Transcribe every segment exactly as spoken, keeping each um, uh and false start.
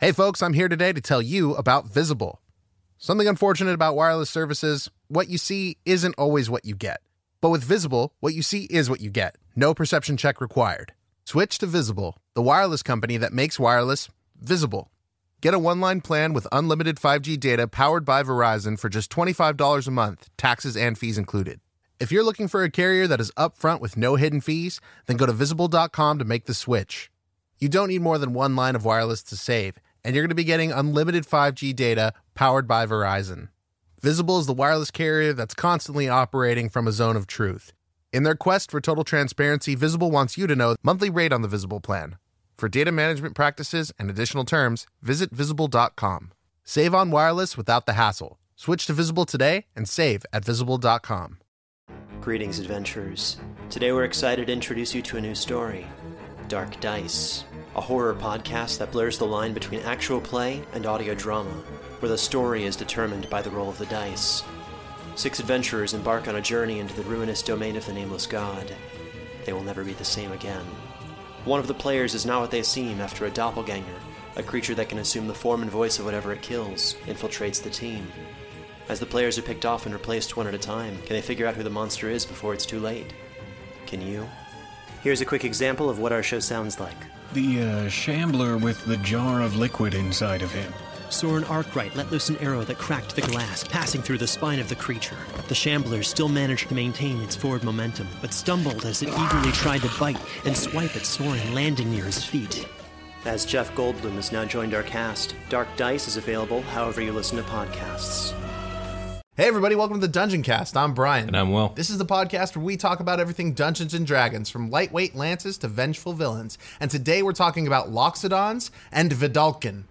Hey folks, I'm here today to tell you about Visible. Something unfortunate about wireless services, what you see isn't always what you get. But with Visible, what you see is what you get. No perception check required. Switch to Visible, the wireless company that makes wireless visible. Get a one-line plan with unlimited five G data powered by Verizon for just twenty-five dollars a month, taxes and fees included. If you're looking for a carrier that is upfront with no hidden fees, then go to visible dot com to make the switch. You don't need more than one line of wireless to save, and you're going to be getting unlimited five G data powered by Verizon. Visible is the wireless carrier that's constantly operating from a zone of truth. In their quest for total transparency, Visible wants you to know the monthly rate on the Visible plan. For data management practices and additional terms, visit visible dot com. Save on wireless without the hassle. Switch to Visible today and save at visible dot com. Greetings, adventurers. Today we're excited to introduce you to a new story, Dark Dice, a horror podcast that blurs the line between actual play and audio drama, where the story is determined by the roll of the dice. Six adventurers embark on a journey into the ruinous domain of the Nameless God. They will never be the same again. One of the players is not what they seem after a doppelganger, a creature that can assume the form and voice of whatever it kills, infiltrates the team. As the players are picked off and replaced one at a time, can they figure out who the monster is before it's too late? Can you? Here's a quick example of what our show sounds like. The, uh, shambler with the jar of liquid inside of him. Soren Arkwright let loose an arrow that cracked the glass, passing through the spine of the creature. The shambler still managed to maintain its forward momentum, but stumbled as it eagerly tried to bite and swipe at Soren, landing near his feet. As Jeff Goldblum has now joined our cast, Dark Dice is available however you listen to podcasts. Hey everybody, welcome to the Dungeon Cast. I'm Brian. And I'm Will. This is the podcast where we talk about everything Dungeons and Dragons, from lightweight lances to vengeful villains. And today we're talking about Loxodons and Vedalken.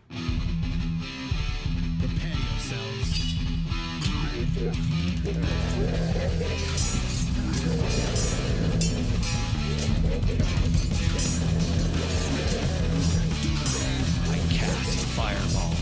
Prepare yourselves. I cast Fireball.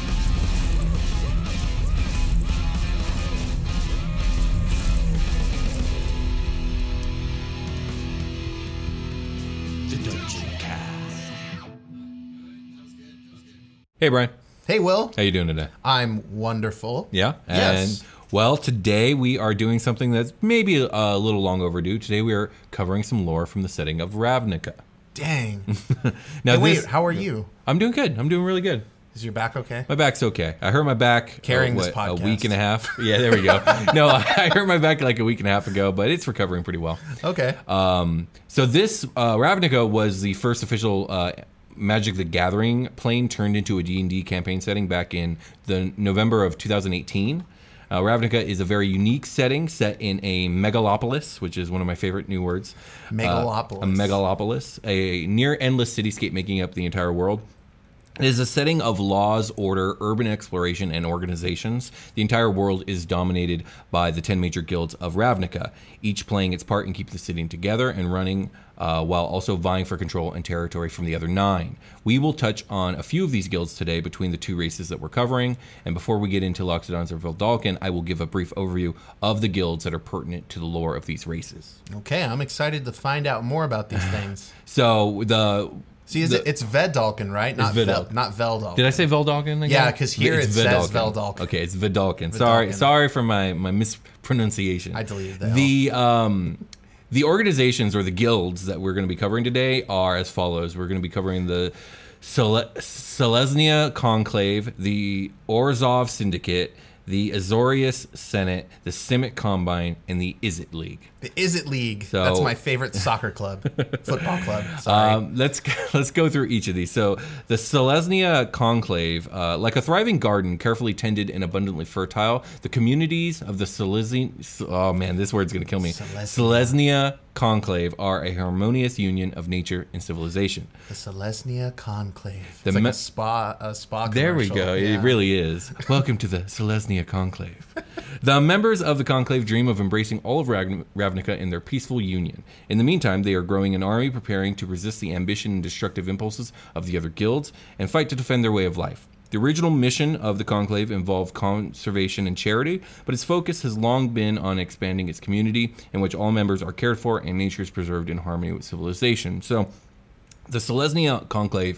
Hey, Brian. Hey, Will. How you doing today? I'm wonderful. Yeah? Yes. And, well, today we are doing something that's maybe a, a little long overdue. Today we are covering some lore from the setting of Ravnica. Dang. now, hey, wait, this, how are you? I'm doing good. I'm doing really good. Is your back okay? My back's okay. I hurt my back Carrying uh, this what, podcast. a week and a half. Yeah, there we go. no, I hurt my back like a week and a half ago, but it's recovering pretty well. Okay. Um, so this, uh, Ravnica was the first official uh, Magic the Gathering plane turned into a D and D campaign setting back in the November of two thousand eighteen. Uh, Ravnica is a very unique setting set in a megalopolis, which is one of my favorite new words. Megalopolis. Uh, a megalopolis, a near endless cityscape making up the entire world. It is a setting of laws, order, urban exploration, and organizations. The entire world is dominated by the ten major guilds of Ravnica, each playing its part in keeping the city together and running, uh, while also vying for control and territory from the other nine. We will touch on a few of these guilds today between the two races that we're covering, and before we get into Loxodons or Vedalken, I will give a brief overview of the guilds that are pertinent to the lore of these races. Okay, I'm excited to find out more about these things. So the... See, is the, it, it's Vedalken, right? Not Vedal- Vel, not Veldalken. Did I say Veldalken again? Yeah, because here It's it Vedalken. says Veldalken. Okay, it's Vedalken. Sorry, sorry for my, my mispronunciation. I deleted that. The um, the organizations or the guilds that we're going to be covering today are as follows. We're going to be covering the Sele- Selesnya Conclave, the Orzhov Syndicate, the Azorius Senate, the Simic Combine, and the Izzet League. The Izzet League. So- That's my favorite soccer club, football club. Sorry. Um, let's let's go through each of these. So the Selesnya Conclave, uh, like a thriving garden, carefully tended and abundantly fertile, the communities of the Selesnya, oh man, this word's gonna kill me. Selesnya. Selesnya Conclave are a harmonious union of nature and civilization. The Selesnya Conclave. It's The like me- a spa, a spa. There we commercial. go. Yeah. It really is. Welcome to the Selesnya Conclave. The members of the Conclave dream of embracing all of Ravn- Ravnica in their peaceful union. In the meantime, they are growing an army, preparing to resist the ambition and destructive impulses of the other guilds, and fight to defend their way of life. The original mission of the Conclave involved conservation and charity, but its focus has long been on expanding its community, in which all members are cared for and nature is preserved in harmony with civilization. So, the Selesnya Conclave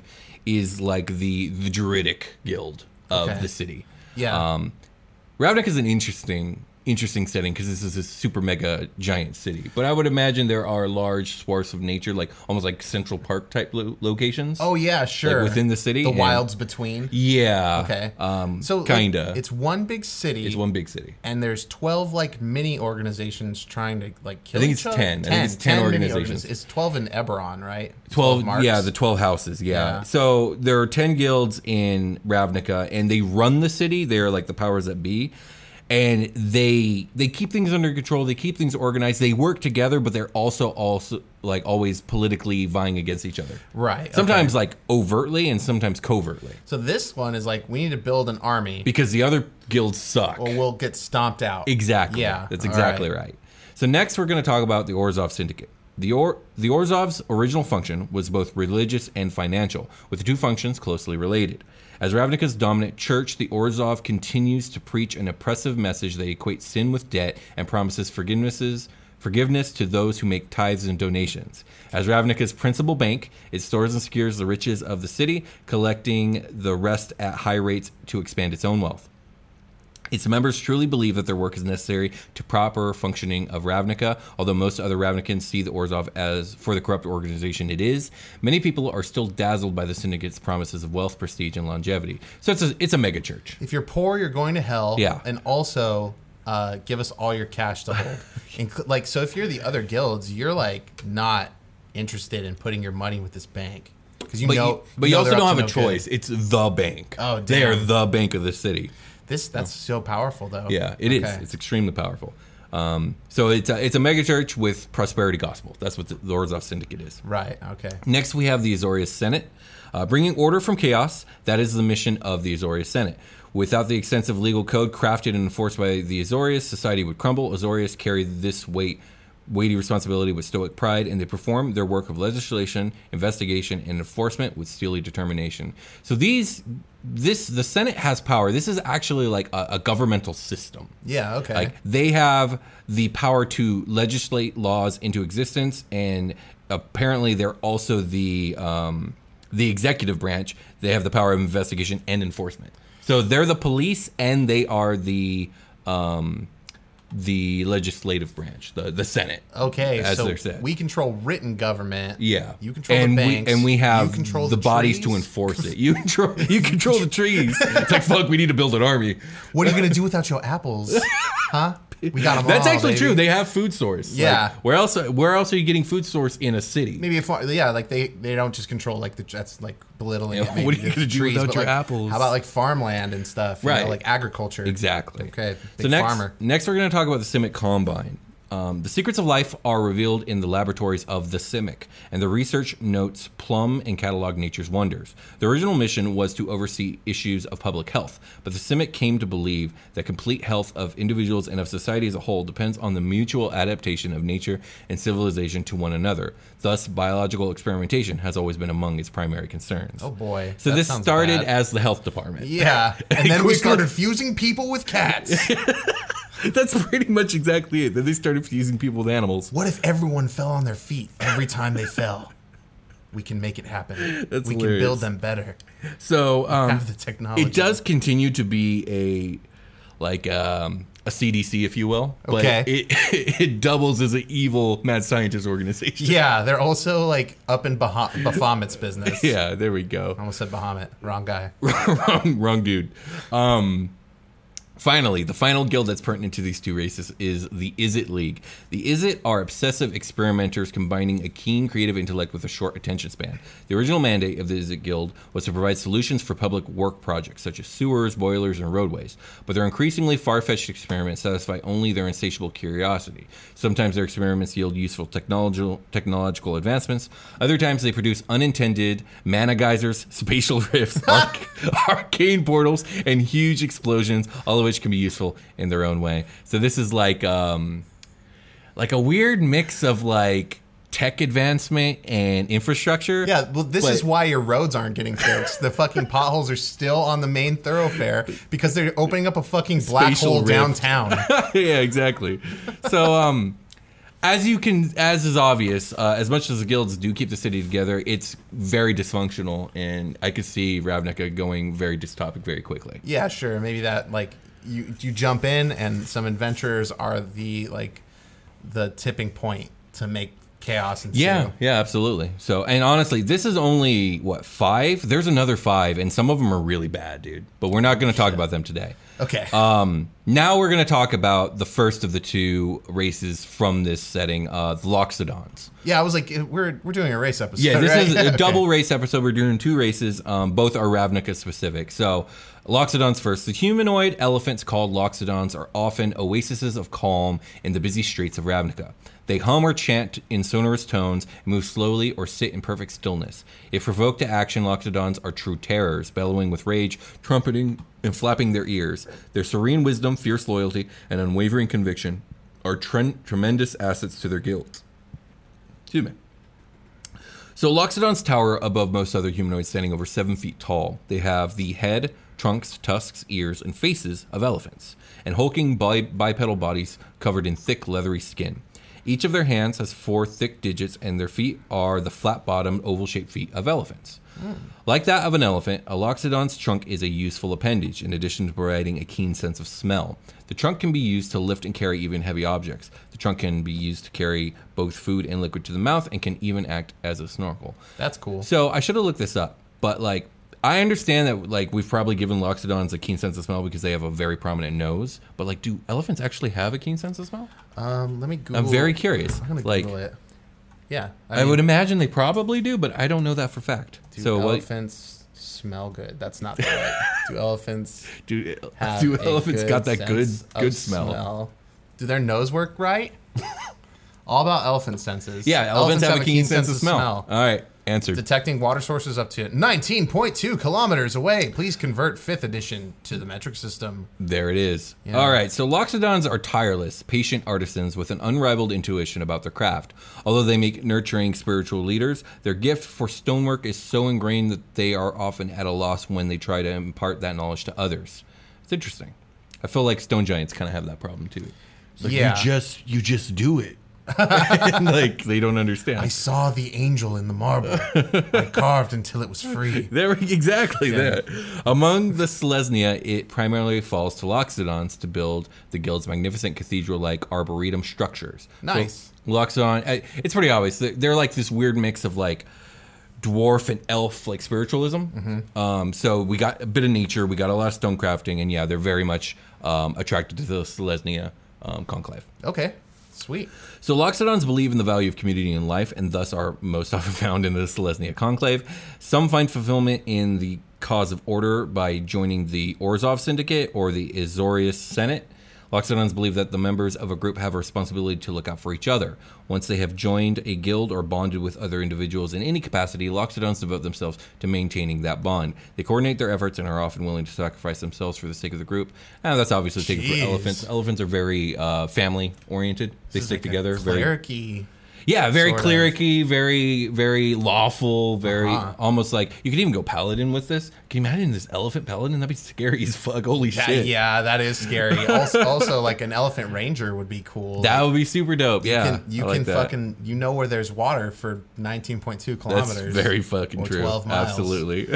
is like the the Druidic guild of Okay. the city. Yeah. Um, Ravnica is an interesting interesting setting because this is a super mega giant city. But I would imagine there are large swaths of nature, like almost like Central Park type lo- locations. oh yeah, sure. like within the city, the and- wilds between. Yeah. Okay. Um, So like, kinda. it's one big city. it's one big city. and there's twelve like mini organizations trying to like kill I think each it's other? ten. I think it's ten mini organizations. organiz- It's twelve in Eberron, right? twelve, marks? yeah, the twelve houses, yeah. Yeah. So there are ten guilds in Ravnica, and they run the city. They're like the powers that be, and they they keep things under control. They keep things organized. They work together, but they're also also like always politically vying against each other. Right. Sometimes okay. like overtly, and sometimes covertly, So this one is like we need to build an army, because the other guilds suck. or we'll get stomped out. Exactly. Yeah. That's all exactly right. So next we're going to talk about the Orzhov Syndicate. The or the Orzhov's original function was both religious and financial, with the two functions closely related. As Ravnica's dominant church, the Orzhov continues to preach an oppressive message that equates sin with debt and promises forgivenesses forgiveness to those who make tithes and donations. As Ravnica's principal bank, it stores and secures the riches of the city, collecting the rest at high rates to expand its own wealth. Its members truly believe that their work is necessary to proper functioning of Ravnica. Although most other Ravnicans see the Orzhov as for the corrupt organization it is, many people are still dazzled by the Syndicate's promises of wealth, prestige, and longevity. So it's a, it's a mega church. If you're poor, you're going to hell. Yeah. And also, uh, give us all your cash to hold. Inclu- like, so if you're the other guilds, you're like not interested in putting your money with this bank because you But know. you, but you know also they're don't up have a to no good. choice. It's the bank. Oh, They are damn. the bank of the city. This that's so powerful though. Yeah, it is. Okay. It's extremely powerful. Um, so it's a, it's a mega church with prosperity gospel. That's what the, the Orzhov Syndicate is. Right. Okay. Next, we have the Azorius Senate. Uh, bringing order from chaos, that is the mission of the Azorius Senate. Without the extensive legal code crafted and enforced by the Azorius, society would crumble. Azorius carried this weight, weighty responsibility with stoic pride, and they perform their work of legislation, investigation, and enforcement with steely determination. So these, this, the Senate has power. This is actually like a, a governmental system. Yeah. Okay. Like they have the power to legislate laws into existence, and apparently they're also the um, the executive branch. They have the power of investigation and enforcement. So they're the police, and they are the um, the legislative branch, the the Senate. Okay, as so they're said. we control written government. Yeah, You control and the banks. we and we you have control the, the, bodies to trees. enforce it. You control you control the trees. It's like, fuck, we need to build an army. What are you gonna do without your apples? Huh? We got them That's all, actually baby. true. They have food source. Yeah. Like, where else? Where else are you getting food source in a city? Maybe if yeah, like they they don't just control like the that's like belittling. Yeah, it, maybe what are you the gonna do trees, without but, your like, apples? How about like farmland and stuff? You Right. know, like agriculture. Exactly. Okay. Big so next, farmer. next we're going to talk about the Simic Combine. Um, the secrets of life are revealed in the laboratories of the Simic, and the research notes plumb and catalog nature's wonders. The original mission was to oversee issues of public health, but the Simic came to believe that complete health of individuals and of society as a whole depends on the mutual adaptation of nature and civilization to one another. Thus, biological experimentation has always been among its primary concerns. Oh boy. So That this sounds started bad. as the health department. Yeah, and then we quickly- started fusing people with cats. That's pretty much exactly it. Then they started fusing people with animals. What if everyone fell on their feet every time they fell? We can make it happen. That's we hilarious. can build them better. So um, Have the technology. it does continue to be a like um, a C D C, if you will. But Okay. It it doubles as an evil mad scientist organization. Yeah, they're also like up in Bah- Baphomet's business. Yeah, there we go. I almost said Bahamut. Wrong guy. wrong, wrong dude. Um, Finally, the final guild that's pertinent to these two races is the Izzet League. The Izzet are obsessive experimenters combining a keen creative intellect with a short attention span. The original mandate of the Izzet Guild was to provide solutions for public work projects such as sewers, boilers, and roadways, but their increasingly far-fetched experiments satisfy only their insatiable curiosity. Sometimes their experiments yield useful technological technological advancements. Other times they produce unintended mana geysers, spatial rifts, arc- arcane portals, and huge explosions, all of which can be useful in their own way. So this is like um, like a weird mix of like tech advancement and infrastructure. Yeah, well, this But- is why your roads aren't getting fixed. The fucking potholes are still on the main thoroughfare because they're opening up a fucking black Spatial hole rift. downtown. Yeah, exactly. So um, as you can, as is obvious, uh, as much as the guilds do keep the city together, it's very dysfunctional, and I could see Ravnica going very dystopic very quickly. Yeah, sure. Maybe that like you you jump in, and some adventurers are the like the tipping point to make chaos ensue. Yeah, yeah, absolutely. So, and honestly, this is only what five. There's another five, and some of them are really bad, dude. But we're not going to talk about them today. Okay. Um, now we're going to talk about the first of the two races from this setting, uh, the Loxodons. Yeah, I was like, we're we're doing a race episode. Yeah, this right? is a Okay. double race episode. We're doing two races. Um, both are Ravnica specific. So, Loxodons first. The humanoid elephants called Loxodons are often oases of calm in the busy streets of Ravnica. They hum or chant in sonorous tones, move slowly, or sit in perfect stillness. If provoked to action, Loxodons are true terrors, bellowing with rage, trumpeting, and flapping their ears. Their serene wisdom, fierce loyalty, and unwavering conviction are tre- tremendous assets to their guilds. Excuse me. So Loxodons tower above most other humanoids, standing over seven feet tall. They have the head, trunks, tusks, ears, and faces of elephants, and hulking bi- bipedal bodies covered in thick, leathery skin. Each of their hands has four thick digits, and their feet are the flat-bottomed, oval-shaped feet of elephants. Mm. Like that of an elephant, a Loxodon's trunk is a useful appendage, in addition to providing a keen sense of smell. The trunk can be used to lift and carry even heavy objects. The trunk can be used to carry both food and liquid to the mouth, and can even act as a snorkel. That's cool. So I should have looked this up, but like, I understand that like we've probably given Loxodons a keen sense of smell because they have a very prominent nose, but like, do elephants actually have a keen sense of smell? Um, let me Google. I'm very curious. I'm gonna like, Google it. Yeah, I, I mean, would imagine they probably do, but I don't know that for fact. Do so elephants like, smell good? That's not the right. Do elephants do have do elephants got that good good smell? smell? Do their nose work right? All about elephant senses. Yeah, elephants, elephants have, have a keen, keen sense, sense of smell. smell. All right. Answered. Detecting water sources up to nineteen point two kilometers away. Please convert fifth edition to the metric system. There it is. Yeah. All right. So Loxodons are tireless, patient artisans with an unrivaled intuition about their craft. Although they make nurturing spiritual leaders, their gift for stonework is so ingrained that they are often at a loss when they try to impart that knowledge to others. It's interesting. I feel like stone giants kind of have that problem too. It's like, yeah. You just, you just do it. Like they don't understand. I saw the angel in the marble. I carved until it was free. There, exactly yeah. that. Among the Selesnya, it primarily falls to Loxodons to build the guild's magnificent cathedral-like arboretum structures. Nice. So, Loxodon, it's pretty obvious. They're like this weird mix of like dwarf and elf, like spiritualism. Mm-hmm. Um, so we got a bit of nature, we got a lot of stone crafting, and yeah, they're very much um, attracted to the Selesnya um, conclave. Okay. Sweet. So Loxodons believe in the value of community in life, and thus are most often found in the Selesnya Conclave. Some find fulfillment in the cause of order by joining the Orzhov Syndicate or the Azorius Senate. Loxodons believe that the members of a group have a responsibility to look out for each other. Once they have joined a guild or bonded with other individuals in any capacity, Loxodons devote themselves to maintaining that bond. They coordinate their efforts and are often willing to sacrifice themselves for the sake of the group. And that's obviously taken for elephants. Elephants are very uh, family-oriented. They stick like together. Very clericy. Yeah, very sort clericy, very, very lawful, very Uh-huh. almost like you could even go paladin with this. Can you imagine this elephant paladin? That'd be scary as fuck. Holy Yeah, shit! yeah, that is scary. Also, also, like an elephant ranger would be cool. That like, would be super dope. you Yeah, can, you I like can that. fucking you know where there's water for nineteen point two kilometers. That's very fucking or true. twelve miles. Absolutely.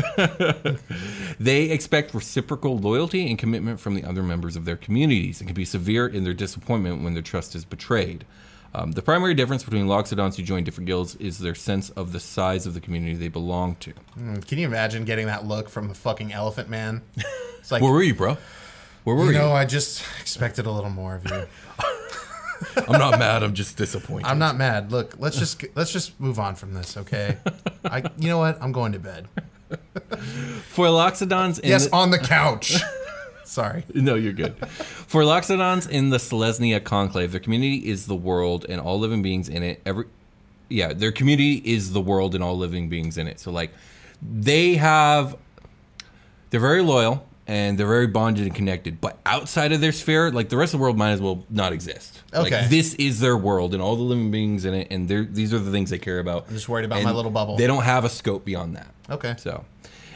They expect reciprocal loyalty and commitment from the other members of their communities and can be severe in their disappointment when their trust is betrayed. Um, the primary difference between Loxodons who join different guilds is their sense of the size of the community they belong to. Mm, Can you imagine getting that look from the fucking elephant man? It's like, Where were you, bro? Where were you you? know, I just expected a little more of you. I'm not mad. I'm just disappointed. I'm not mad. Look, let's just let's just move on from this, okay? I, you know what? I'm going to bed. For Loxodons, in Yes, the- on the couch. Sorry. No, you're good. For Loxodons in the Selesnya Conclave, their community is the world and all living beings in it. Every, yeah, their community is the world and all living beings in it. So, like, they have, they're very loyal and they're very bonded and connected. But outside of their sphere, like, the rest of the world might as well not exist. Okay. Like, this is their world and all the living beings in it, and they're, these are the things they care about. I'm just worried about And my little bubble. They don't have a scope beyond that. Okay. So,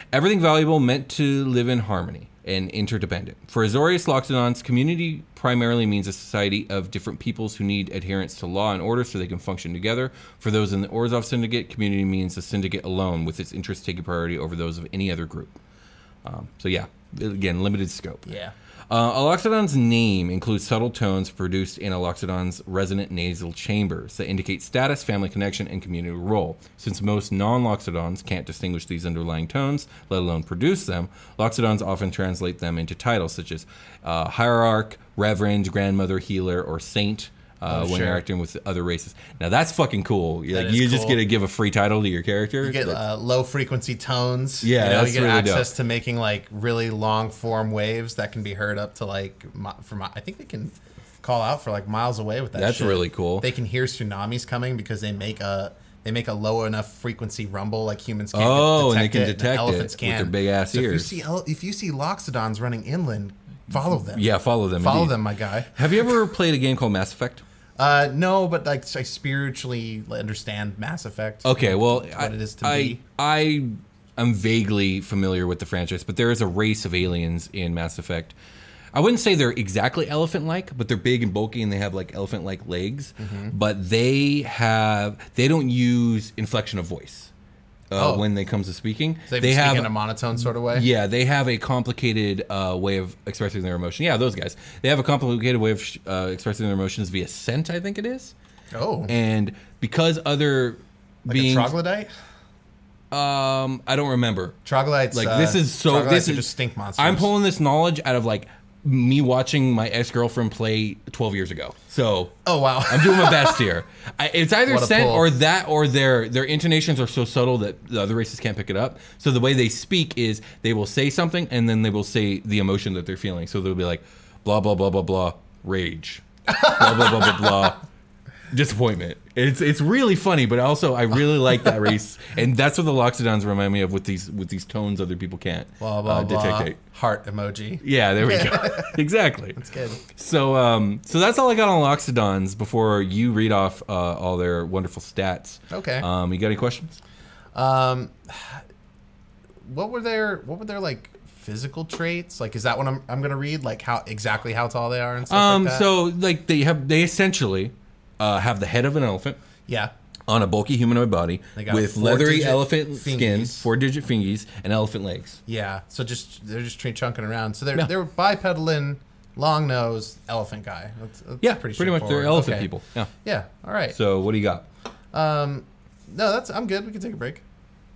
Everything valuable meant to live in harmony and interdependent. For Azorius Loxodons, community primarily means a society of different peoples who need adherence to law and order so they can function together. For those in the Orzhov Syndicate, community means a syndicate alone with its interests taking priority over those of any other group. Um, so yeah, again, limited scope. Yeah. Uh, a Loxodon's name includes subtle tones produced in a Loxodon's resonant nasal chambers that indicate status, family connection, and community role. Since most non-Loxodons can't distinguish these underlying tones, let alone produce them, Loxodons often translate them into titles such as uh, Hierarch, Reverend, Grandmother, Healer, or Saint. Uh, Oh, when sure. you're acting with other races. Now that's fucking cool. Like That is you just cool. get to give a free title to your character. You get uh, low frequency tones. Yeah, you know, that's you get really access dope. to making like really long form waves that can be heard up to like mi- from. I think they can call out for like miles away with that. That's shit. really cool. They can hear tsunamis coming because they make a they make a low enough frequency rumble like humans can't Oh, and detect they can it, and detect it elephants with can their big ass so ears. If you see el- if you see Loxodons running inland, follow them. Yeah, follow them. follow indeed. them, my guy. Have you ever played a game called Mass Effect? Uh, no, but like I spiritually understand Mass Effect. Okay, well, what I, it is to I, be. I am vaguely familiar with the franchise, but there is a race of aliens in Mass Effect. I wouldn't say they're exactly elephant-like, but they're big and bulky, and they have like elephant-like legs. Mm-hmm. But they have they don't use inflection of voice uh, Oh. when they comes to speaking. So they, they speak have in a monotone sort of way. Yeah, they have a complicated uh, way of expressing their emotion. Yeah, those guys. They have a complicated way of sh- uh, expressing their emotions via scent, I think it is. Oh, And because other like beings, a troglodyte. um, I don't remember. Troglodytes. Like uh, this is so. troglodytes This are is just stink monsters. I'm pulling this knowledge out of like me watching my ex girlfriend play twelve years ago. So Oh wow. I'm doing my best here. I, it's either What a scent pull. or that, or their their intonations are so subtle that the other races can't pick it up. So the way they speak is they will say something and then they will say the emotion that they're feeling. So they'll be like, blah blah blah blah blah, rage, blah blah blah blah blah, disappointment. It's it's really funny, but also I really like that race, and that's what the Loxodons remind me of with these with these tones other people can't blah blah uh, blah. detect. Heart emoji. Yeah, there we go. Exactly. That's good. So, um, so that's all I got on Loxodons before you read off uh, all their wonderful stats. Okay. Um, you got any questions? Um, what were their what were their like physical traits? Like, is that what I'm I'm gonna read? Like how exactly how tall they are and stuff Um, like that. so like they have they essentially uh, have the head of an elephant yeah. on a bulky humanoid body They got with four leathery digit elephant skin, fingies. four digit fingies, and elephant legs. Yeah. So just they're just tra- chunking around. So they're Yeah. they're bipedaling, long nose elephant guy. That's, that's Yeah, pretty pretty much they're straightforward. elephant Okay. people. Yeah. Yeah. All right. So what do you got? Um, no, that's I'm good. We can take a break.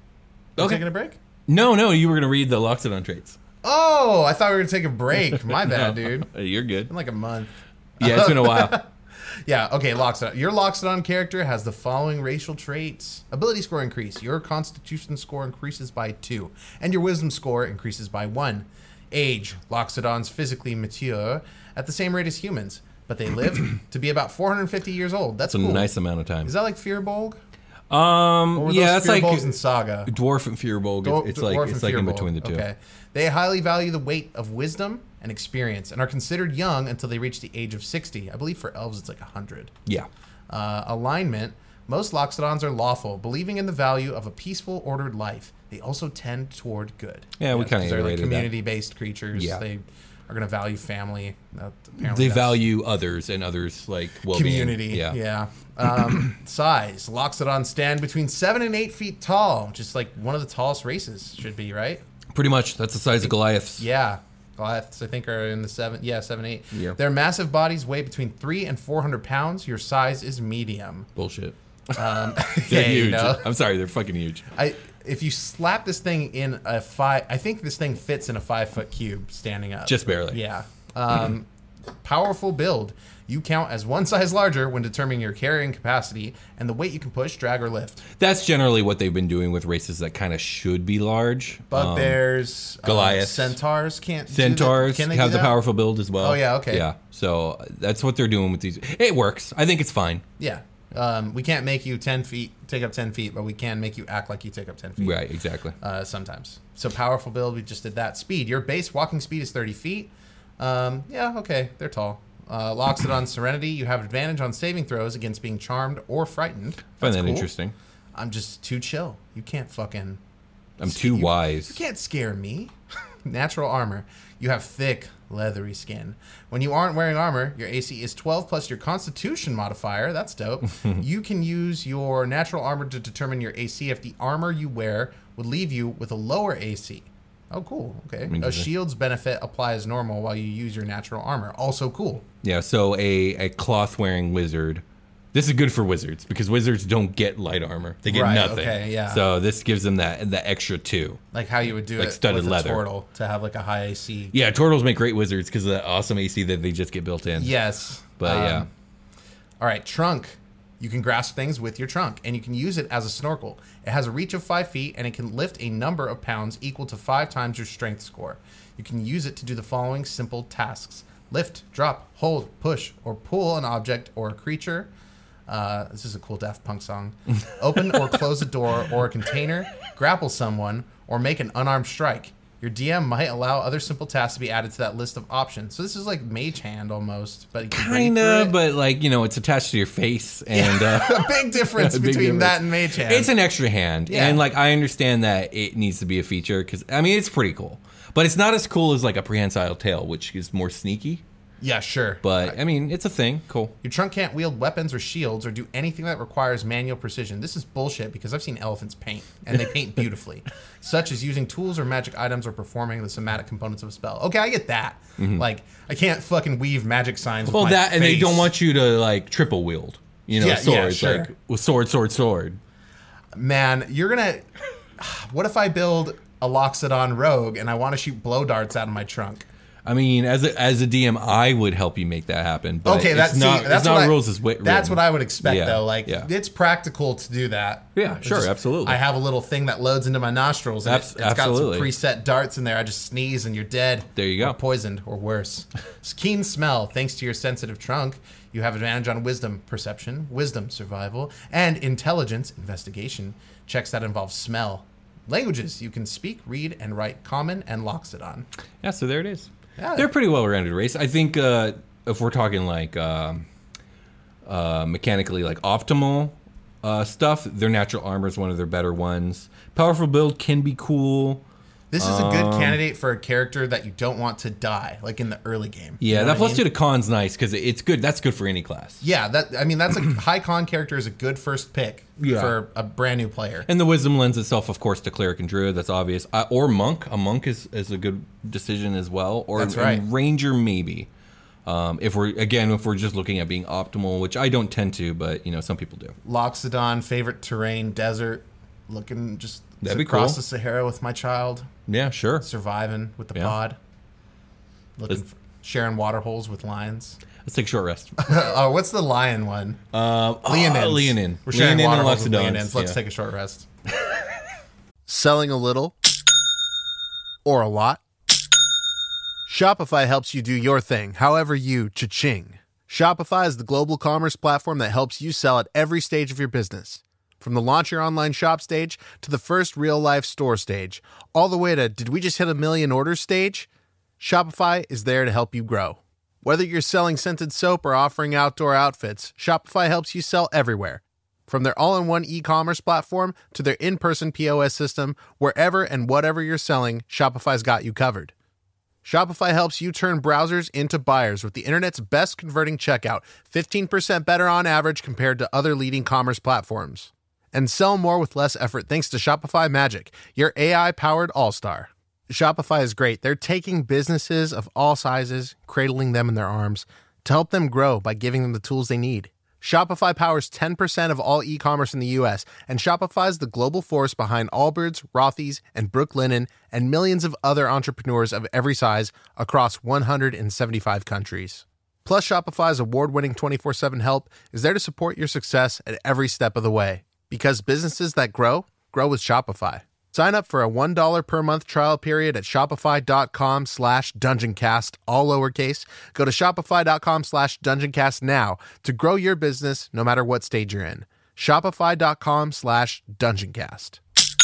You Okay. taking a break? No, no, you were gonna read the Loxodon traits. Oh, I thought we were gonna take a break. My bad, dude. Uh, You're good. In like a month. Yeah, it's been a while. Yeah, okay, Loxodon. Your Loxodon character has the following racial traits. Ability score increase. Your constitution score increases by two, and your wisdom score increases by one. Age. Loxodons physically mature at the same rate as humans, but they live to be about four hundred fifty years old. That's It's a cool. nice amount of time. Is that like Fearbolg? Um, Or were yeah, those that's like Fearbolgs in Saga? Dwarf and Fearbolg. Dwar- It's Dwarf like and it's like in Fearbolg. between the two. Okay. They highly value the weight of wisdom and experience and are considered young until they reach the age of sixty. I believe for elves it's like one hundred. Yeah. Uh, alignment. Most Loxodons are lawful, believing in the value of a peaceful, ordered life. They also tend toward good. Yeah, we kinda because they're like iterated that. community-based creatures. Yeah. They are going to value family. Uh, apparently They that's value others and others like well-being. community. Yeah. Yeah. Um, size. Loxodons stand between seven and eight feet tall, which is like one of the tallest races should be, right? Pretty much. That's the size of Goliaths. Yeah. Goliaths, I think, are in the seven. Yeah, seven, eight. Yeah. Their massive bodies weigh between three and four hundred pounds. Your size is medium. Bullshit. Um, They're yeah, you huge. know. I'm sorry, they're fucking huge. I if you slap this thing in a five, I think this thing fits in a five foot cube standing up. Just barely. Yeah. Um, powerful build. You count as one size larger when determining your carrying capacity and the weight you can push, drag, or lift. That's generally what they've been doing with races that kind of should be large. Bugbears, Um, Goliaths. uh, centaurs can't. do that? Centaurs Can they have do the that? powerful build as well. Oh, yeah, okay. Yeah, so uh, that's what they're doing with these. It works. I think it's fine. Yeah. Um, we can't make you ten feet, take up ten feet, but we can make you act like you take up ten feet. Right, exactly. Uh, sometimes. So powerful build, we just did that. Speed. Your base walking speed is thirty feet. Um, yeah, okay, they're tall. Uh, Loxodon Serenity, you have advantage on saving throws against being charmed or frightened. Find That's that cool. interesting. I'm just too chill. You can't fucking I'm too You wise. can't scare me. Natural armor. You have thick, leathery skin. When you aren't wearing armor, your A C is twelve plus your constitution modifier. That's dope. You can use your natural armor to determine your A C if the armor you wear would leave you with a lower A C. Oh, cool. Okay. A shield's benefit applies normal while you use your natural armor. Also cool. Yeah, so a, a cloth-wearing wizard. This is good for wizards because wizards don't get light armor. They get Right, nothing. okay, yeah. So this gives them that that extra two. Like how you would do Like it studded with leather. a turtle to have like a high A C. Yeah, turtles make great wizards because of that awesome A C that they just get built in. Yes. But Um, yeah. All right, trunk. You can grasp things with your trunk, and you can use it as a snorkel. It has a reach of five feet, and it can lift a number of pounds equal to five times your strength score. You can use it to do the following simple tasks. Lift, drop, hold, push, or pull an object or a creature. Uh, this is a cool Daft Punk song. Open or close a door or a container, grapple someone, or make an unarmed strike. Your D M might allow other simple tasks to be added to that list of options. So this is like Mage Hand almost, but you can read through Kinda, it. but like, you know, it's attached to your face and uh, a big difference a big between difference. that and Mage Hand. It's an extra hand. Yeah. And like I understand that it needs to be a feature because I mean it's pretty cool. But it's not as cool as like a prehensile tail, which is more sneaky. Yeah, sure. But I mean, it's a thing. Cool. Your trunk can't wield weapons or shields or do anything that requires manual precision. This is bullshit because I've seen elephants paint, and they paint beautifully, such as using tools or magic items or performing the somatic components of a spell. Okay, I get that. Like, I can't fucking weave magic signs with Well, my that and they face. don't want you to like triple wield. You know, Yeah, yeah, swords sure. like with sword, sword, sword. Man, you're gonna... What if I build a Loxodon rogue and I want to shoot blow darts out of my trunk? I mean, as a, as a D M, I would help you make that happen. But Okay, that's it's not, see, that's it's not what I, rules is written. That's what I would expect, Yeah, though. Like, yeah. it's practical to do that. Yeah, It's sure, absolutely. I have a little thing that loads into my nostrils, and Abs- it, it's absolutely. got some preset darts in there. I just sneeze, and you're dead. There you go. Or poisoned, or worse. Keen smell. Thanks to your sensitive trunk, you have advantage on wisdom, perception, wisdom, survival, and intelligence, investigation, checks that involve smell. Languages. You can speak, read, and write Common and Loxodon. Yeah, so there it is. Yeah. They're a pretty well-rounded race. I think uh, if we're talking like um, uh, mechanically like optimal uh, stuff, their natural armor is one of their better ones. Powerful build can be cool. This is a good Um, candidate for a character that you don't want to die, like in the early game. You Yeah, know that what I plus mean? two to con's nice because it's good. That's good for any class. Yeah, that I mean that's a high con character is a good first pick Yeah. for a brand new player. And the wisdom lends itself, of course, to cleric and druid. That's obvious. Uh, or monk. A monk is, is a good decision as well. Or That's right. and ranger maybe. Um, if we're again, if we're just looking at being optimal, which I don't tend to, but you know, some people do. Loxodon, favorite terrain, desert, looking just That'd be across cool. the Sahara with my child, Yeah, sure. surviving with the Yeah. pod, looking Let's- for, sharing water holes with lions. Let's take a short rest. Oh, what's the lion one? Um, Leonins. Oh, Leonin. We're sharing Leonin water and holes with Loxodons, Leonins. Let's yeah. take a short rest. Selling a little or a lot? Shopify helps you do your thing, however you cha-ching. Shopify is the global commerce platform that helps you sell at every stage of your business. From the launch your online shop stage to the first real-life store stage, all the way to did we just hit a million orders stage? Shopify is there to help you grow. Whether you're selling scented soap or offering outdoor outfits, Shopify helps you sell everywhere. From their all-in-one e-commerce platform to their in-person P O S system, wherever and whatever you're selling, Shopify's got you covered. Shopify helps you turn browsers into buyers with the internet's best converting checkout, fifteen percent better on average compared to other leading commerce platforms. And sell more with less effort thanks to Shopify Magic, your A I-powered all-star. Shopify is great. They're taking businesses of all sizes, cradling them in their arms, to help them grow by giving them the tools they need. Shopify powers ten percent of all e-commerce in the U S, and Shopify's the global force behind Allbirds, Rothy's, and Brooklinen, and millions of other entrepreneurs of every size across one hundred seventy-five countries. Plus, Shopify's award-winning twenty-four seven help is there to support your success at every step of the way. Because businesses that grow, grow with Shopify. Sign up for a one dollar per month trial period at shopify.com slash dungeoncast, all lowercase. Go to shopify.com slash dungeoncast now to grow your business no matter what stage you're in. Shopify.com slash dungeoncast.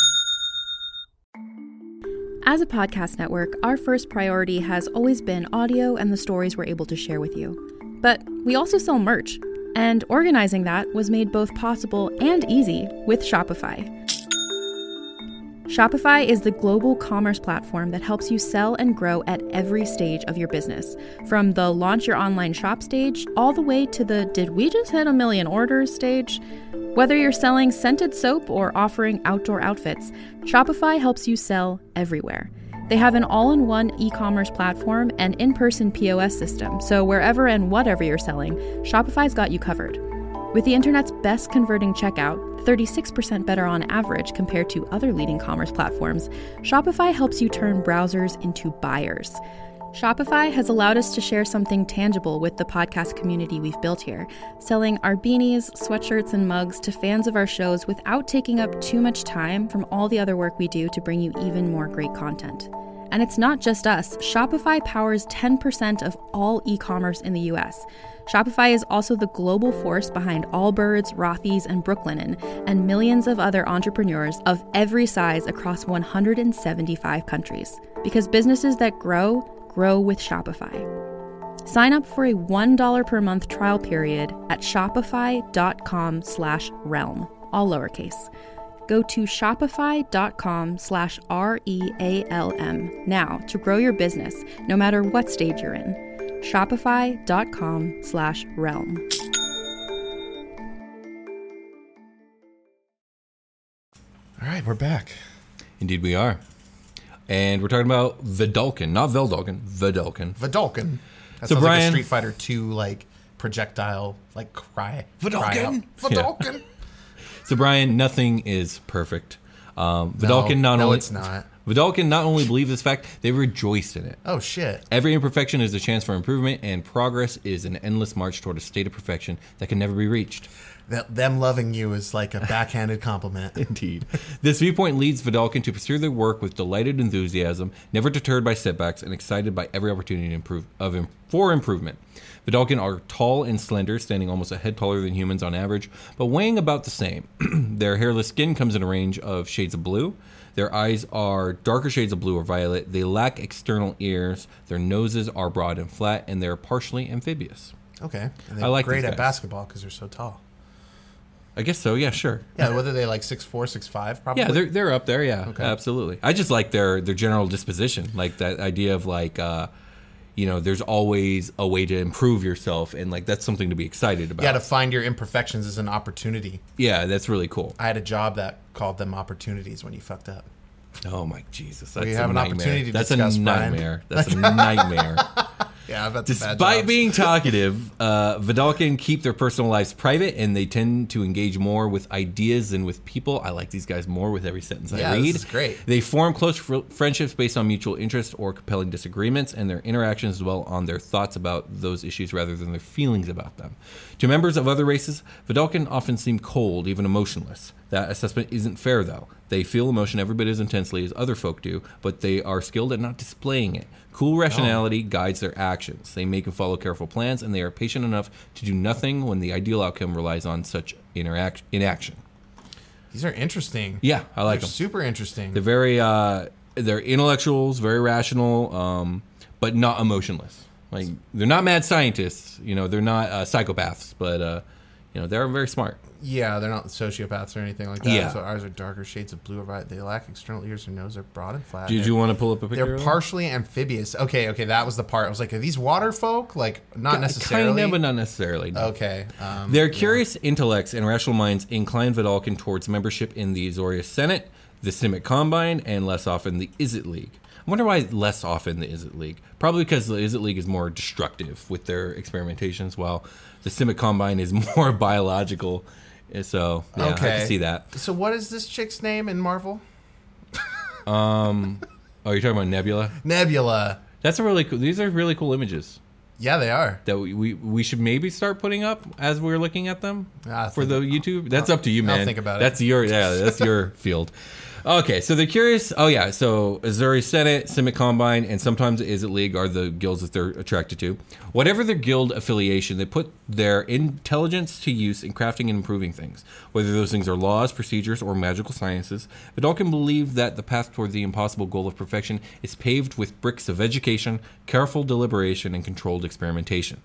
As a podcast network, our first priority has always been audio and the stories we're able to share with you. But we also sell merch, and organizing that was made both possible and easy with Shopify. Shopify is the global commerce platform that helps you sell and grow at every stage of your business. From the launch your online shop stage, all the way to the did we just hit a million orders stage? Whether you're selling scented soap or offering outdoor outfits, Shopify helps you sell everywhere. They have an all-in-one e-commerce platform and in-person P O S system, so wherever and whatever you're selling, Shopify's got you covered. With the internet's best converting checkout, thirty-six percent better on average compared to other leading commerce platforms, Shopify helps you turn browsers into buyers. Shopify has allowed us to share something tangible with the podcast community we've built here, selling our beanies, sweatshirts, and mugs to fans of our shows without taking up too much time from all the other work we do to bring you even more great content. And it's not just us. Shopify powers ten percent of all e-commerce in the U S. Shopify is also the global force behind Allbirds, Rothy's, and Brooklinen, and millions of other entrepreneurs of every size across one hundred seventy-five countries. Because businesses that grow, grow with Shopify. Sign up for a one dollar per month trial period at shopify.com slash realm, all lowercase. Go to shopify.com slash R-E-A-L-M now to grow your business, no matter what stage you're in. Shopify.com slash realm. All right, we're back. Indeed we are. And we're talking about Vedalken, not Veldalken, Vedalken. Vedalken. That So sounds Brian- like a Street Fighter two like projectile, like cry. Vedalken? Cry out. Vedalken. So Brian, nothing is perfect. Um, Vedalken No, not no, only it's not. Vedalken not only believe this fact, they rejoice in it. Oh shit. Every imperfection is a chance for improvement, and progress is an endless march toward a state of perfection that can never be reached. That, them loving you is like a backhanded compliment. Indeed. This viewpoint leads Vedalken to pursue their work with delighted enthusiasm, never deterred by setbacks, and excited by every opportunity to improve, of, im- for improvement. Vedalken are tall and slender, standing almost a head taller than humans on average, but weighing about the same. Their hairless skin comes in a range of shades of blue. Their eyes are darker shades of blue or violet. They lack external ears. Their noses are broad and flat, and they're partially amphibious. Okay. And they're I like great these at guys. basketball because they're so tall. I guess so, yeah, sure. Yeah, whether they like six four, six five, probably. Yeah, they're they're up there. Yeah, Okay. absolutely. I just like their their general disposition, like that idea of like, uh, you know, there's always a way to improve yourself, and like that's something to be excited about. Yeah, to find your imperfections is an opportunity. Yeah, that's really cool. I had a job that called them opportunities when you fucked up. Oh my Jesus, that's you a have an nightmare. opportunity to That's discuss, a Brian. nightmare. That's a nightmare. Yeah, that's a bad Despite job. being talkative, uh, Vedalken keep their personal lives private, and they tend to engage more with ideas than with people. I like these guys more with every sentence Yeah, I read. this is great. They form close fr- friendships based on mutual interest or compelling disagreements, and their interactions dwell on their thoughts about those issues rather than their feelings about them. To members of other races, Vedalken often seem cold, even emotionless. That assessment isn't fair, though. They feel emotion every bit as intensely as other folk do, but they are skilled at not displaying it. Cool rationality guides their actions. They make and follow careful plans, and they are patient enough to do nothing when the ideal outcome relies on such interact- inaction. These are interesting. Yeah, I like They're them. super interesting. They're very, uh, they're intellectuals, very rational, um, but not emotionless. Like they're not mad scientists, you know. They're not uh, psychopaths, but uh, you know they're very smart. Yeah, they're not sociopaths or anything like that. Yeah. So ours are darker shades of blue or violet. They lack external ears. Their nose are broad and flat. Did They're- you want to pull up a picture? They're of them? partially amphibious. Okay, okay, that was the part. I was like, are these water folk? Like, not necessarily. Kind of, but not necessarily. No. Okay. Um, Their curious intellects and rational minds incline Vedalken towards membership in the Azoria Senate, the Simic Combine, and less often the Izzet League. I wonder why less often the Izzet League. Probably because the Izzet League is more destructive with their experimentations, while the Simic Combine is more biological. So, yeah, I Okay. can see that. So what is this chick's name in Marvel? Oh, you're talking about Nebula? Nebula. That's a really cool. These are really cool images Yeah, they are. that we, we, we should maybe start putting up as we're looking at them Ah, for think- the YouTube. That's I'll- up to you, I'll man. think about it. That's your yeah. That's your field. Okay, so they're curious. Oh yeah, so Azuri Senate, Simic Combine, and sometimes the Izzet League are the guilds that they're attracted to. Whatever their guild affiliation, they put their intelligence to use in crafting and improving things. Whether those things are laws, procedures, or magical sciences, Vedalken believe that the path toward the impossible goal of perfection is paved with bricks of education, careful deliberation, and controlled experimentation.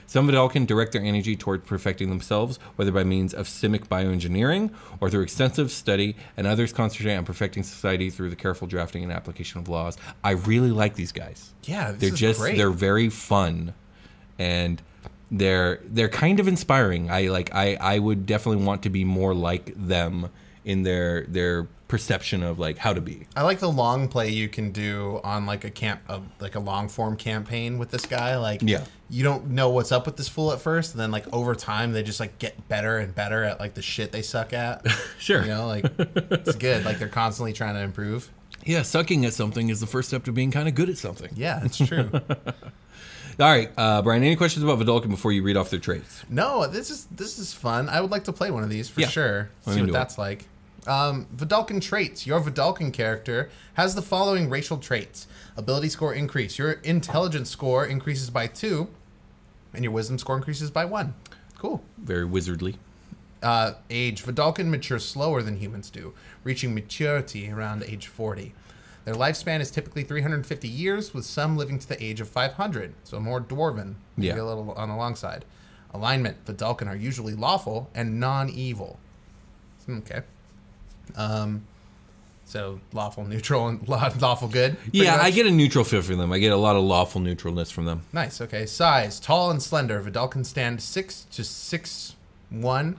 Some Vidalcan direct their energy toward perfecting themselves, whether by means of simic bioengineering or through extensive study, and others concentrate on perfecting society through the careful drafting and application of laws. I really like these guys. Yeah, this they're is just great. they're very fun, and they're they're kind of inspiring. I like I, I would definitely want to be more like them in their their perception of like how to be. I like the long play you can do on like a camp, a, like a long form campaign with this guy. Like, Yeah. you don't know what's up with this fool at first, and then like over time they just like get better and better at like the shit they suck at. Sure. You know, like it's good. Like they're constantly trying to improve. Yeah, sucking at something is the first step to being kind of good at something. Yeah, it's true. All right, uh, Brian, any questions about Vidalcan before you read off their traits? No, this is this is fun. I would like to play one of these for Yeah. sure. I'm See what into it. that's like. Um, Vidalcan traits. Your Vidalcan character has the following racial traits. Ability score increase. Your intelligence score increases by two, and your wisdom score increases by one. Cool. Very wizardly. Uh, age. Vidalcan mature slower than humans do, reaching maturity around age forty. Their lifespan is typically three hundred fifty years, with some living to the age of five hundred, so more dwarven, maybe Yeah. a little on the long side. Alignment. Vidalcan are usually lawful and non-evil. Okay. Um, so lawful, neutral, and law- lawful good. pretty Yeah, I much? get a neutral feel from them. I get a lot of lawful neutralness from them. Nice. Okay. Size. Tall and slender. Vidalcan stand six to six one.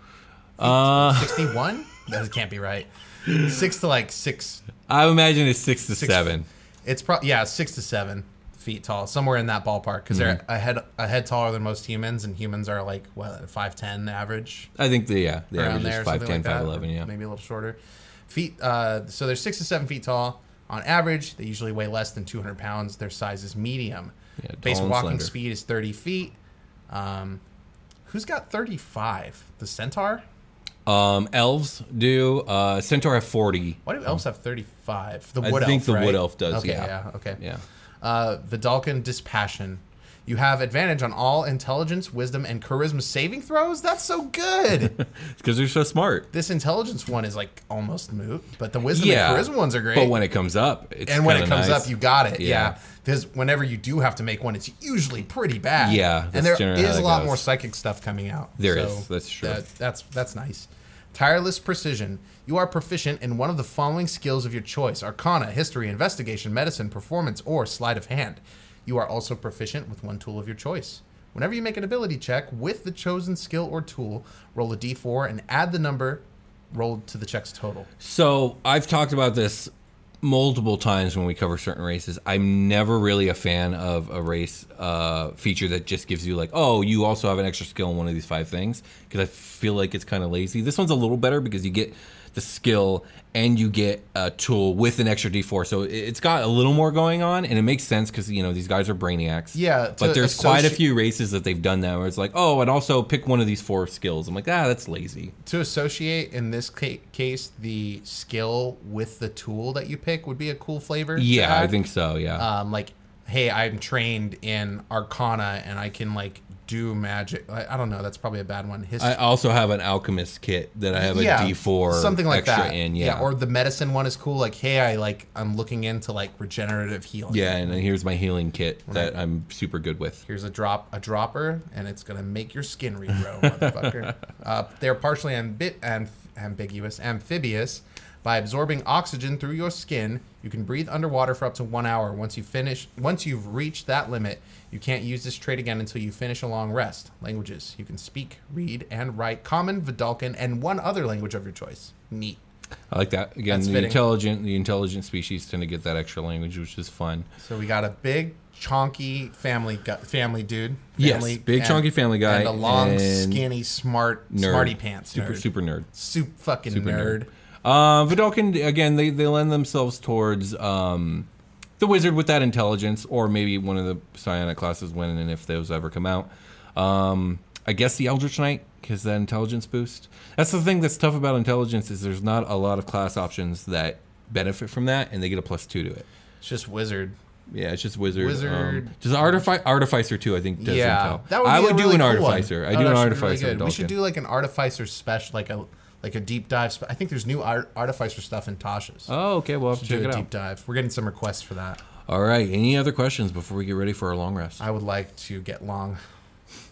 Uh, Sixty-one. That can't be right. Six to like six. I imagine it's six to Six- seven. It's pro yeah, six to seven feet tall, somewhere in that ballpark, because Mm-hmm. they're a head a head taller than most humans, and humans are like what five ten average, I think the yeah, the around average there, is or five something ten, like that, five eleven. or Yeah, maybe a little shorter. Feet. Uh, so they're six to seven feet tall on average. They usually weigh less than two hundred pounds. Their size is medium. Yeah, tall Base and walking slender. speed is thirty feet. Um, who's got thirty-five? The centaur. um, elves do. Uh, Centaur have forty. Why do elves have thirty-five? The I wood think elf, the right? wood elf does, Okay, yeah. yeah, okay. Yeah. Uh, Vidalcan Dispassion. You have advantage on all intelligence, wisdom, and charisma saving throws? That's so good. Because they're so smart. This intelligence one is like almost moot, but the wisdom Yeah, and charisma ones are great. But when it comes up, it's and when it kinda comes nice. up, you got it. Yeah. Yeah. Because whenever you do have to make one, it's usually pretty bad. Yeah, that's And there generally how is a that lot goes. more psychic stuff coming out. There There is. is. That's true. That, that's, that's nice. Tireless precision. You are proficient in one of the following skills of your choice: Arcana, History, Investigation, Medicine, Performance, or Sleight of Hand. You are also proficient with one tool of your choice. Whenever you make an ability check with the chosen skill or tool, roll a d four and add the number rolled to the check's total. So I've talked about this multiple times when we cover certain races. I'm never really a fan of a race uh, feature that just gives you like, oh, you also have an extra skill in one of these five things, because I feel like it's kind of lazy. This one's a little better because you get the skill and you get a tool with an extra d four, so it- it's got a little more going on, and it makes sense because you know these guys are brainiacs. Yeah, to but there's quite a associ- few races that they've done that where it's like, oh, and also pick one of these four skills. I'm like, ah, that's lazy. To associate, in this ca- case, the skill with the tool that you pick would be a cool flavor. to Yeah, I add. think so. Yeah. Um, like, hey, I'm trained in Arcana and I can like do magic. I, I don't know. That's probably a bad one. His- I also have an alchemist kit that I have a yeah, D four something like extra that. in. Yeah. Or the medicine one is cool. Like, hey, I like I'm looking into like regenerative healing. yeah, and then here's my healing kit that I'm super good with. Here's a drop, a dropper, and it's gonna make your skin regrow, motherfucker. Uh, they're partially ambi- amb- ambiguous, amphibious. By absorbing oxygen through your skin, you can breathe underwater for up to one hour. Once you finish, once you've reached that limit, you can't use this trait again until you finish a long rest. Languages: you can speak, read, and write Common, Vidalcan, and one other language of your choice. Neat. I like that. Again, That's the fitting. intelligent the intelligent species tend to get that extra language, which is fun. So we got a big, chonky family gu- family dude. Yes, Family, big, chunky family guy and a long, and skinny, smart, Nerd. smarty pants. Super nerd. super nerd. Soup fucking Super nerd. nerd. Uh, Vidalcan, again, they, they lend themselves towards um, the wizard with that intelligence, or maybe one of the psionic classes when and if those ever come out. Um, I guess the Eldritch Knight, because that intelligence boost. That's the thing that's tough about intelligence, is there's not a lot of class options that benefit from that, and they get a plus two to it. It's just wizard. Yeah, it's just wizard. Wizard. Um, does Artifi- Artificer too? I think does yeah, intel. that would I be would a do really an cool one. artificer. I Oh, do that an should be artificer. really good. We Vidalcan. should do like an artificer special, like a like a deep dive. Spe- I think there's new art- artificer stuff in Tasha's. Oh, okay. Well, I'll have to do check a it deep out. dive. We're getting some requests for that. All right. Any other questions before we get ready for our long rest? I would like to get long.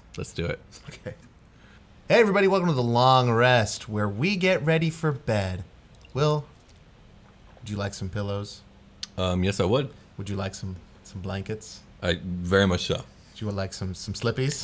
Let's do it. Okay. Hey, everybody. Welcome to The Long Rest, where we get ready for bed. Will, would you like some pillows? Um, yes, I would. Would you like some, some blankets? I very much so. Would you like some, some slippies?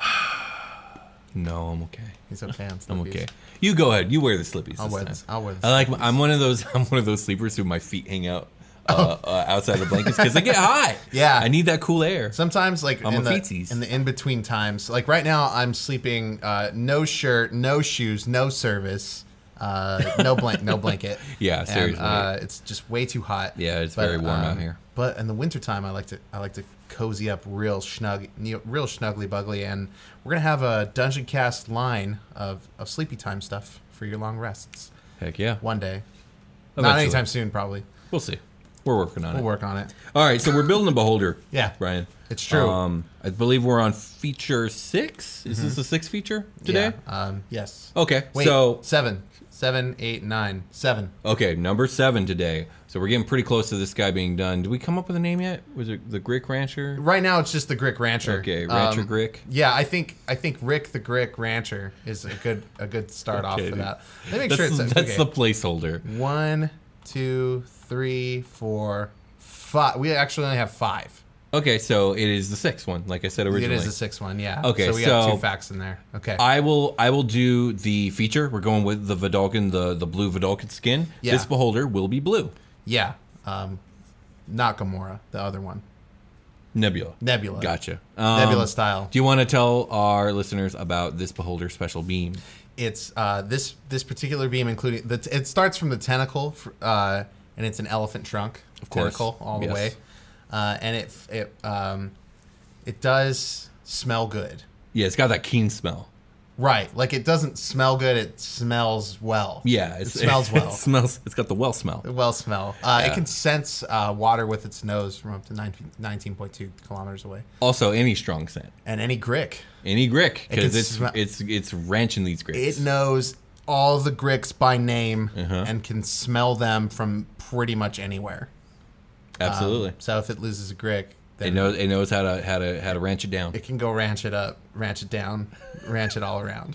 No, I'm okay. He's okay on slippies. I'm okay. You go ahead. You wear the slippies. I'll this wear time. this. I'll wear this. I like. I'm one of those. I'm one of those sleepers who my feet hang out uh, uh, outside the blankets because they get hot. Yeah. I need that cool air. Sometimes, like I'm in a the, feetsies. in the in-between times, like right now, I'm sleeping uh, no shirt, no shoes, no service, uh, no blank, no blanket. Yeah, And, seriously. uh, it's just way too hot. Yeah, it's very warm out here. But in the wintertime, I like to I like to cozy up real snug, real snuggly bugly, and we're gonna have a Dungeon Cast line of, of sleepy time stuff for your long rests Heck yeah. one day. Not Eventually. anytime soon, probably. We'll see. We're working on We'll it. work on it. All right, so we're building a beholder. Yeah. Brian. It's true. Um, I believe we're on feature six. Is this the sixth feature today? Yeah. Um, yes. Okay, Wait, so seven, seven, eight, nine, seven. okay, number seven today. So we're getting pretty close to this guy being done. Did we come up with a name yet? Was it the Grick Rancher? Right now, it's just the Grick Rancher. Okay, Rancher Um, Grick. Yeah, I think I think Rick the Grick Rancher is a good a good start off Okay, for dude. that. Let me make That's, sure it's that's okay. the placeholder. One, two, three, four, five. We actually only have five. Okay, so it is the sixth one, like I said originally. It is the sixth one, yeah. Okay, so we got so two facts in there. Okay. I will I will do the feature. We're going with the Vidalkin, the, the blue Vidalkin skin. Yeah. This beholder will be blue. yeah. Um, not Gamora, the other one. Nebula. Nebula. Gotcha. Um, Nebula style. Do you want to tell our listeners about this beholder special beam? It's uh, this this particular beam, including the it starts from the tentacle, uh, and it's an elephant trunk, Of course. tentacle all the Yes. way, uh, and it it um, it does smell good, Yeah, it's got that keen smell. right? Like it doesn't smell good; it smells well. Yeah, it it's, smells well. It smells. It's got the well smell. well smell. Uh, Yeah. It can sense uh, water with its nose from up to nineteen point two kilometers away, Also, any strong scent, and any grick. any grick, It because can it's smell- it's it's wrenching these gricks. It knows all the gricks by name Uh-huh. and can smell them from pretty much anywhere. Absolutely. Um, so if it loses a grick, then it knows it knows how to how to how to ranch it down. it can go ranch it up, ranch it down, ranch it all around.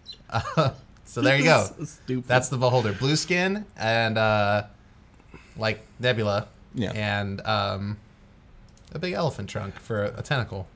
Uh, so there you go. So stupid. That's the beholder. Blue skin and uh, like Nebula. Yeah. And um, a big elephant trunk for a, a tentacle.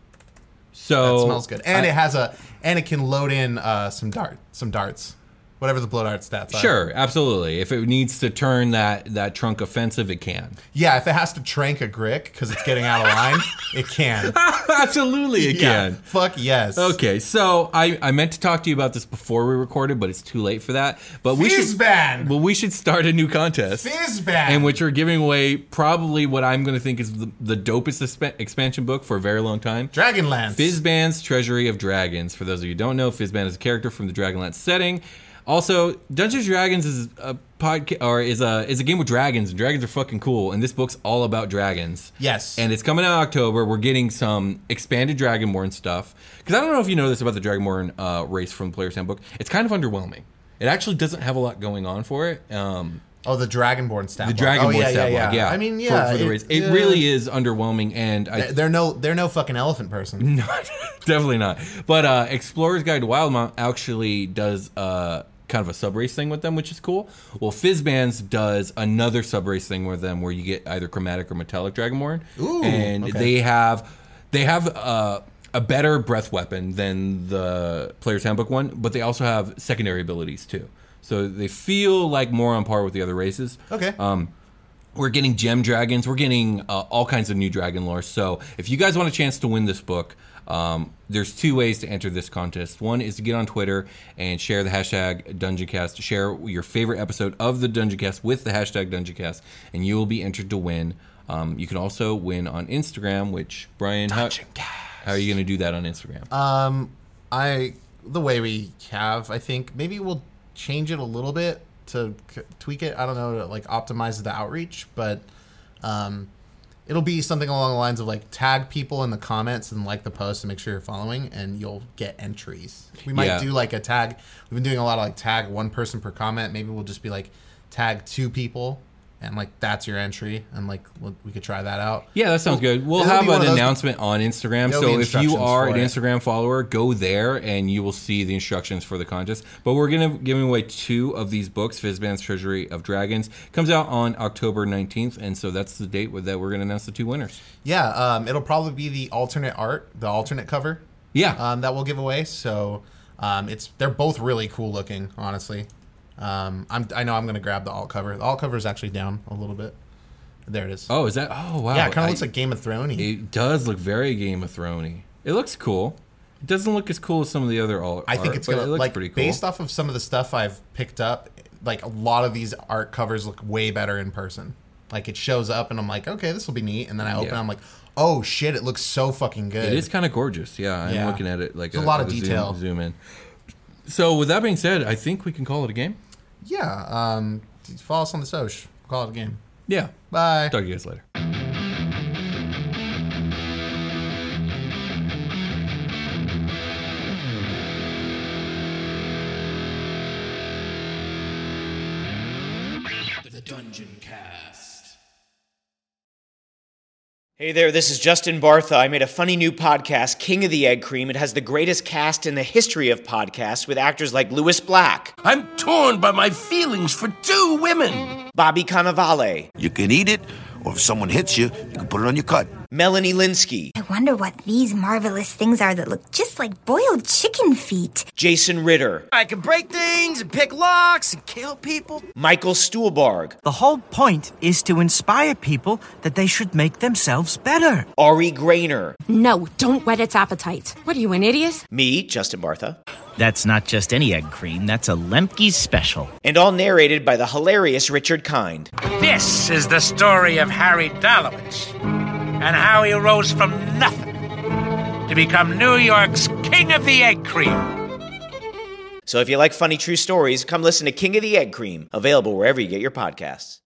So That smells good. And I- it has a and it can load in uh, some dart some darts. Whatever the blow dart stats are. Sure, absolutely. If it needs to turn that, that trunk offensive, it can. Yeah, if it has to trank a grick because it's getting out of line, it can. Absolutely, it Yeah, can. fuck yes. Okay, so I, I meant to talk to you about this before we recorded, but it's too late for that. But we should, Fizzban! well, we should start a new contest Fizzban! in which we're giving away probably what I'm going to think is the, the dopest exp- expansion book for a very long time. Dragonlance. Fizzban's Treasury of Dragons. For those of you who don't know, Fizzban is a character from the Dragonlance setting. Also, Dungeons and Dragons is a podcast or is a is a game with dragons, and dragons are fucking cool. And this book's all about dragons. Yes. And it's coming out in October. We're getting some expanded Dragonborn stuff. Because I don't know if you know this about the Dragonborn uh, race from the Player's Handbook. It's kind of underwhelming. It actually doesn't have a lot going on for it. Um, Oh, the Dragonborn stat the block. Dragonborn oh, yeah, stat yeah, block, yeah. yeah. I mean, for- yeah. for, the it, race. It uh, really is underwhelming, and I They're no, they're no fucking elephant person. No, definitely not. But uh, Explorer's Guide to Wildmount actually does uh, kind of a sub race thing with them, which is cool. Well, Fizzbands does another sub race thing with them where you get either chromatic or metallic Dragonborn, Ooh, and okay. they have they have uh, a better breath weapon than the Player's Handbook one, but they also have secondary abilities too. So they feel like more on par with the other races. Okay. Um, we're getting gem dragons. We're getting uh, all kinds of new dragon lore. So if you guys want a chance to win this book, um, there's two ways to enter this contest. One is to get on Twitter and share the hashtag DungeonCast. Share your favorite episode of the DungeonCast with the hashtag DungeonCast, and you will be entered to win. Um, you can also win on Instagram, which, Brian, how, how are you going to do that on Instagram? Um, I the way we have, I think maybe we'll change it a little bit to c- tweak it. I don't know, to like optimize the outreach, but um, it'll be something along the lines of like tag people in the comments and like the post and make sure you're following, and you'll get entries. We might Yeah. do like a tag. We've been doing a lot of like tag one person per comment. Maybe we'll just be like tag two people and like that's your entry, and like we could try that out. Yeah, that sounds good. We'll It'll have be one an of those- announcement on Instagram. There'll be So if you instructions are for an it. Instagram follower, go there and you will see the instructions for the contest. But we're gonna giving away two of these books. Fizban's Treasury of Dragons comes out on October nineteenth, and so that's the date with that we're gonna announce the two winners. Yeah, um, it'll probably be the alternate art, the alternate cover. Yeah, um, that we'll give away. So um, it's they're both really cool looking, honestly. Um, I'm I know I'm gonna grab the alt cover. The alt cover is actually down a little bit. There it is. Oh, is that? Oh, wow. Yeah, it kind I- of looks like Game of Thrones. It does look very Game of Thrones-y. It looks cool. It doesn't look as cool as some of the other art. I think it's but gonna it looks like pretty cool. based off of some of the stuff I've picked up. Like a lot of these art covers look way better in person. Like it shows up and I'm like, okay, this will be neat. And then I open, Yeah. it, I'm like, oh shit, it looks so fucking good. It is kind of gorgeous. Yeah, I'm Yeah. looking at it like There's a lot of zoom- detail. Zoom, in. So with that being said, I think we can call it a game. Yeah. Um, follow us on the social. Call it a game. Yeah. Bye. Talk to you guys later. Hey there, this is Justin Bartha. I made a funny new podcast, King of the Egg Cream. It has the greatest cast in the history of podcasts with actors like Louis Black, I'm torn by my feelings for two women. Bobby Cannavale, You can eat it, or if someone hits you, you can put it on your cut. Melanie Linsky, I wonder what these marvelous things are that look just like boiled chicken feet. Jason Ritter, I can break things and pick locks and kill people. Michael Stuhlbarg, The whole point is to inspire people that they should make themselves better. Ari Grainer, No, don't whet its appetite. What are you, an idiot? me, Justin Bartha, That's not just any egg cream, that's a Lemke's special. and all narrated by the hilarious Richard Kind. This is the story of Harry Dalowitz and how he rose from nothing to become New York's King of the Egg Cream. So if you like funny true stories, come listen to King of the Egg Cream, available wherever you get your podcasts.